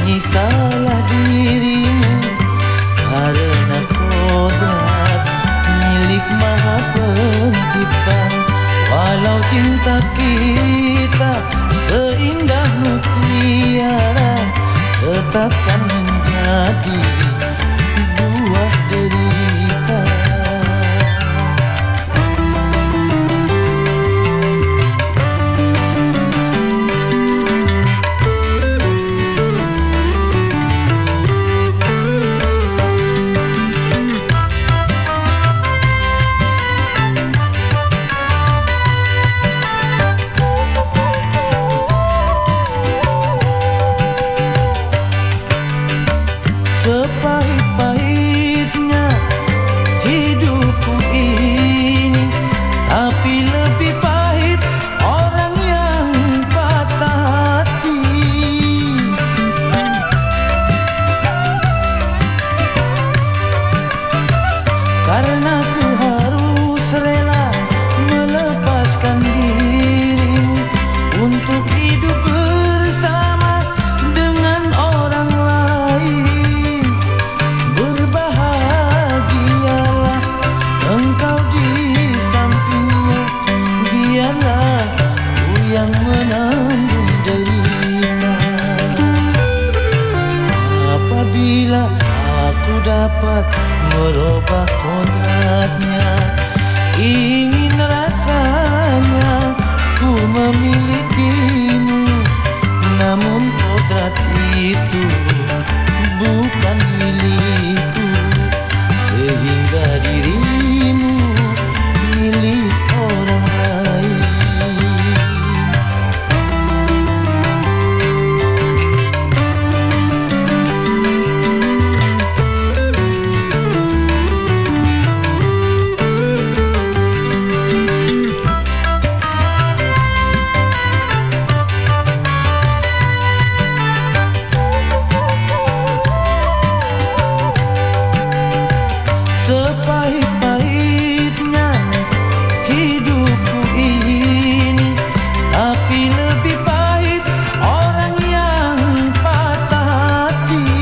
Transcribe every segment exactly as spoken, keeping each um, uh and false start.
menyisalah dirimu karena kodrat milik Maha Pencipta. Walau cinta kita seindah mutiara, tetapkan menjadi buah derita. Sepahit-pahitnya hidupku ini, tapi lebih pahit orang yang patah hati. Karena ku harus rela melepaskan dirimu untuk hidup bersama dengan orang lain. Yang menanggung derita. Apabila aku dapat merubah kodratnya, ingin rasanya ku memilikimu, namun kodrat itu bukan milikku, sehingga dirimu milik orang lain. Sepahit-pahitnya hidupku ini, tapi lebih pahit orang yang patah hati.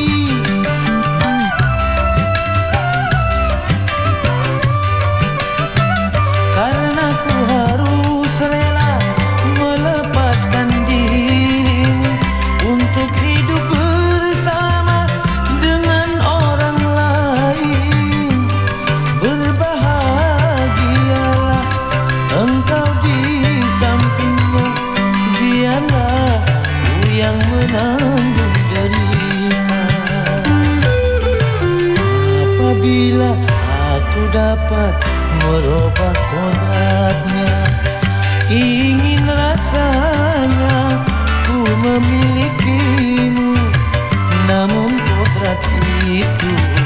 Karena ku harus rela melepaskan dirimu untuk hidup bersama dengan orang lain. Engkau di sampingnya, biarlah ku yang menanggung derita. Apabila aku dapat merubah kodratnya, ingin rasanya ku memilikimu, namun kodrat itu